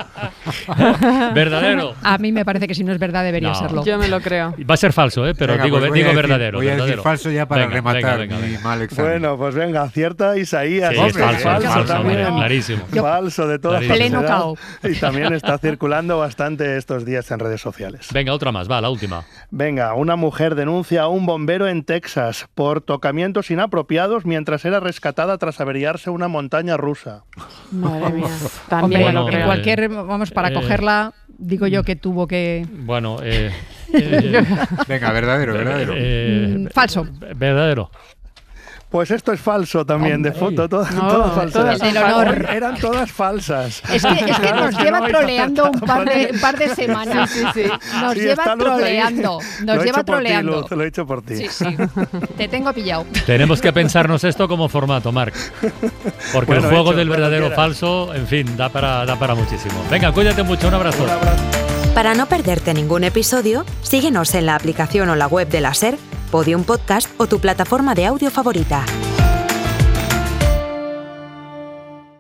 ¿Verdadero? A mí me parece que si no es verdad debería No. serlo. Yo me lo creo. Va a ser falso, ¿eh? Pero Venga, digo, pues voy digo a decir- verdadero. Voy a decir verdadero. falso ya para Venga, rematar venga, venga, mi venga. mal examen. Bueno, pues venga, acierta Isaías. Sí, Hombre, es falso, falso, es falso, también. hombre, clarísimo. Falso de toda Clarísimo. Pleno cao. falsedad. Y también está circulando bastante estos días en redes sociales. Venga, otra más, va, la última. Venga, una mujer denuncia a un bombero en Texas por tocamientos inapropiados mientras era rescatada tras averiarse una montaña rusa. Madre mía. Hombre, También me lo bueno, en creo. cualquier, vamos, para eh, cogerla, digo yo que tuvo que... Bueno, eh, eh, Venga, verdadero, verdadero. eh, Mm, falso. Verdadero. Pues esto es falso también, de foto, todo, No, todo falso. todas son falsas. Eran todas falsas. Es que, es que Claro, nos es que lleva no vais a troleando un acertar, par de, Fran. un par de semanas. Sí, sí, sí. Nos Sí, lleva está Luz ahí. troleando. Lo Nos he lleva hecho por ti, troleando. Luz, lo he hecho por ti. Sí, sí. Te tengo pillado. Tenemos que pensarnos esto como formato, Marc. Porque Bueno, el juego hecho, del cuando verdadero quieras. falso, en fin, da para, da para muchísimo. Venga, cuídate mucho, un abrazo. Un abrazo. Para no perderte ningún episodio, síguenos en la aplicación o la web de la SER, Podium Podcast o tu plataforma de audio favorita.